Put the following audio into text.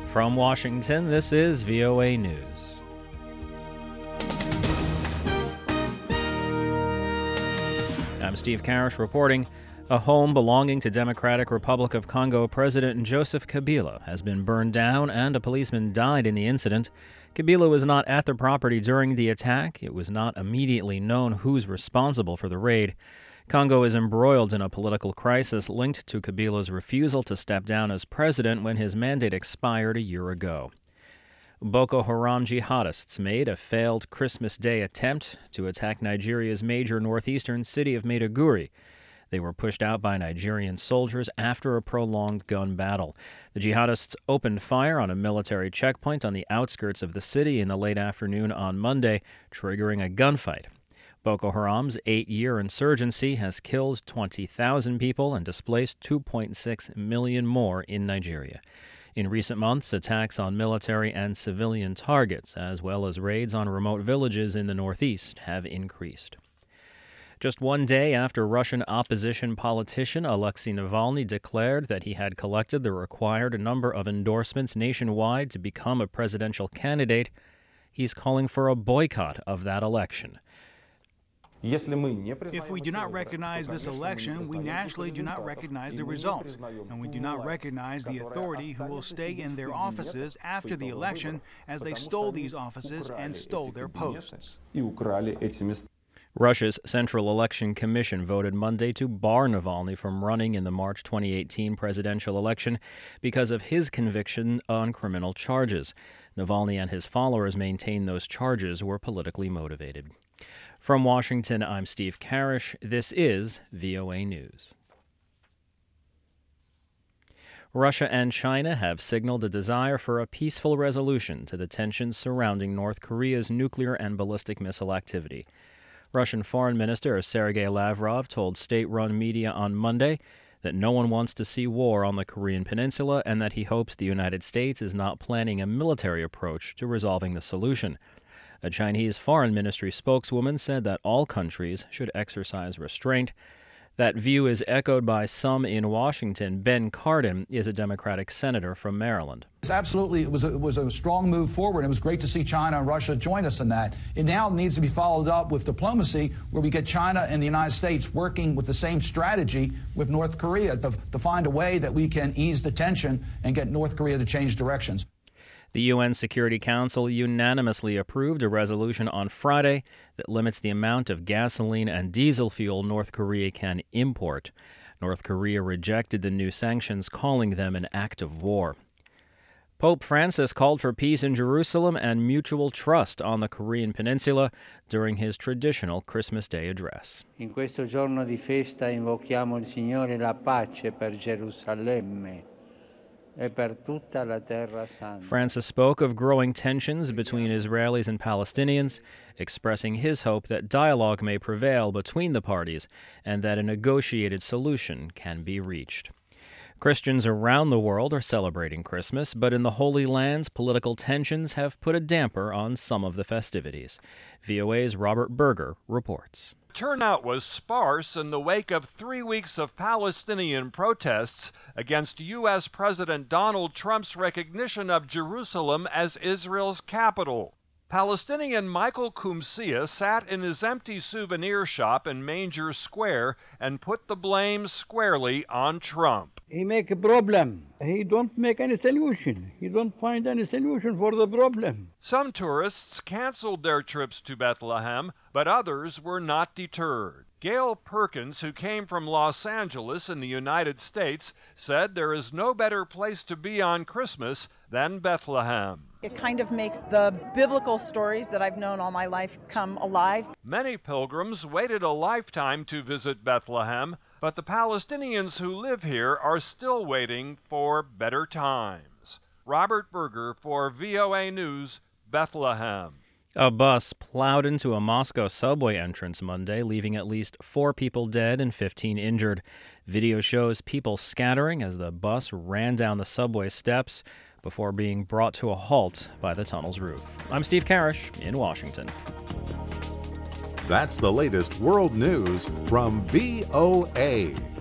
From Washington, this is VOA News. I'm Steve Karish reporting. A home belonging to Democratic Republic of Congo President Joseph Kabila has been burned down and a policeman died in the incident. Kabila was not at the property during the attack. It was not immediately known who's responsible for the raid. Congo is embroiled in a political crisis linked to Kabila's refusal to step down as president when his mandate expired a year ago. Boko Haram jihadists made a failed Christmas Day attempt to attack Nigeria's major northeastern city of Maiduguri. They were pushed out by Nigerian soldiers after a prolonged gun battle. The jihadists opened fire on a military checkpoint on the outskirts of the city in the late afternoon on Monday, triggering a gunfight. Boko Haram's 8-year insurgency has killed 20,000 people and displaced 2.6 million more in Nigeria. In recent months, attacks on military and civilian targets, as well as raids on remote villages in the northeast, have increased. Just one day after Russian opposition politician Alexei Navalny declared that he had collected the required number of endorsements nationwide to become a presidential candidate, he's calling for a boycott of that election. If we do not recognize this election, we naturally do not recognize the results, and we do not recognize the authority who will stay in their offices after the election, as they stole these offices and stole their posts. Russia's Central Election Commission voted Monday to bar Navalny from running in the March 2018 presidential election because of his conviction on criminal charges. Navalny and his followers maintain those charges were politically motivated. From Washington, I'm Steve Karish. This is VOA News. Russia and China have signaled a desire for a peaceful resolution to the tensions surrounding North Korea's nuclear and ballistic missile activity. Russian Foreign Minister Sergei Lavrov told state-run media on Monday that no one wants to see war on the Korean Peninsula and that he hopes the United States is not planning a military approach to resolving the solution. A Chinese Foreign Ministry spokeswoman said that all countries should exercise restraint. That view is echoed by some in Washington. Ben Cardin is a Democratic senator from Maryland. Absolutely, it was a strong move forward. It was great to see China and Russia join us in that. It now needs to be followed up with diplomacy, where we get China and the United States working with the same strategy with North Korea to find a way that we can ease the tension and get North Korea to change directions. The UN Security Council unanimously approved a resolution on Friday that limits the amount of gasoline and diesel fuel North Korea can import. North Korea rejected the new sanctions, calling them an act of war. Pope Francis called for peace in Jerusalem and mutual trust on the Korean Peninsula during his traditional Christmas Day address. In questo giorno di festa invochiamo il Signore la pace per Gerusalemme. Francis spoke of growing tensions between Israelis and Palestinians, expressing his hope that dialogue may prevail between the parties and that a negotiated solution can be reached. Christians around the world are celebrating Christmas, but in the Holy Lands, political tensions have put a damper on some of the festivities. VOA's Robert Berger reports. Turnout was sparse in the wake of 3 weeks of Palestinian protests against U.S. President Donald Trump's recognition of Jerusalem as Israel's capital. Palestinian Michael Kumsia sat in his empty souvenir shop in Manger Square and put the blame squarely on Trump. He make a problem. He don't make any solution. He don't find any solution for the problem. Some tourists canceled their trips to Bethlehem, but others were not deterred. Gail Perkins, who came from Los Angeles in the United States, said there is no better place to be on Christmas than Bethlehem. It kind of makes the biblical stories that I've known all my life come alive. Many pilgrims waited a lifetime to visit Bethlehem, but the Palestinians who live here are still waiting for better times. Robert Berger for VOA News, Bethlehem. A bus plowed into a Moscow subway entrance Monday, leaving at least 4 people dead and 15 injured. Video shows people scattering as the bus ran down the subway steps before being brought to a halt by the tunnel's roof. I'm Steve Karish in Washington. That's the latest world news from VOA.